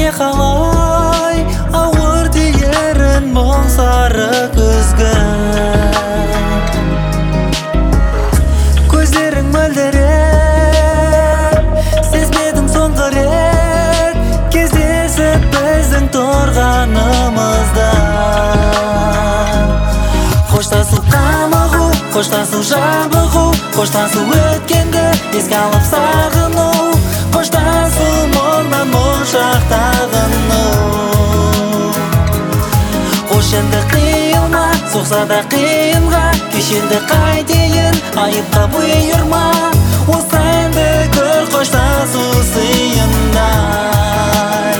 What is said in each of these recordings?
не қалай ауыр тиерін мұң сары күзгі көздерің мөлдіреп сезбедің соңғы рет кездесіп біздің тұрғанымызда қоштасу қамығу қоштасу жабығу қоштасу өткенді еске алып сағыну қоштасу мұңнан моншақтағыну қош енді қиылма соқса да қиынға кешенді қайтейін айыпқа бұйырма осы әнді көр қоштасу сыйындай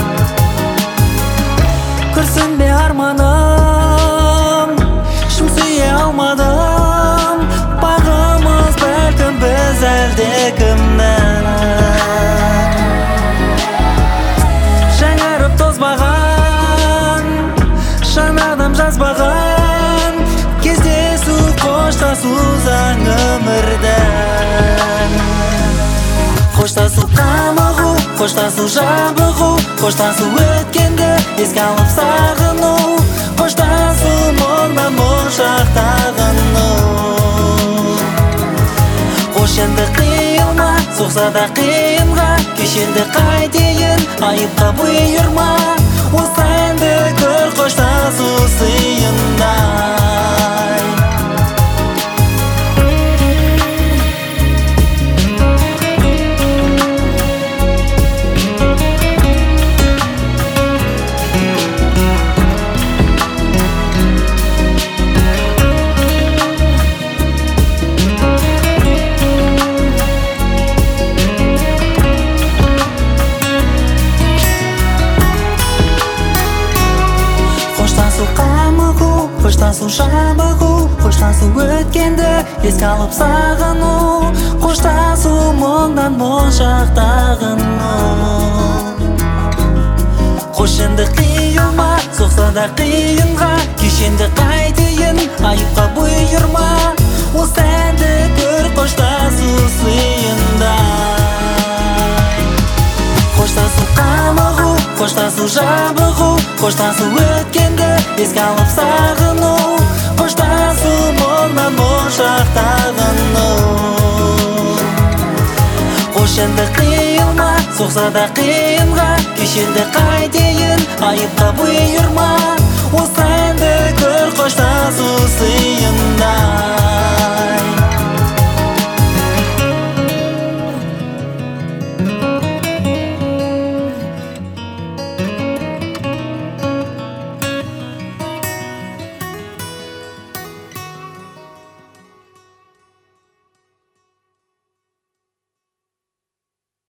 күрсінбе арманым шын сүйе алмадым бағымыз бәлкім біз әлде кімнің жаңарып тозбаған шанадан жазбаған кездесу қоштасу заң өмірдің қоштасу қамығу қоштасу жабығу қоштасу өткенді еске алып сағыну қоштасу мұңнан моншақтағыну қош енді қиылма соқса да қиынға кешенді қайтейін айыпқа бұйырма осы әнді көр қоштасу сыйындай қоштасу жабығу қоштасу өткенді еске алып сағыну қоштасу мұңнан моншақтағыну қош енді қиылма соқса да қиынға кешенді қайтейін айыпқа бұйырма осы әнді көр қоштасу сыйындай қоштасу қамығу қоштасу жабығу қоштасу өткенді еске алып сағыну қоштасу мұңнан моншақтағыну қош енді қиылма соқса да қиынға кешенді қайтейін айыпқа бұйырма осы әнді көр қоштасу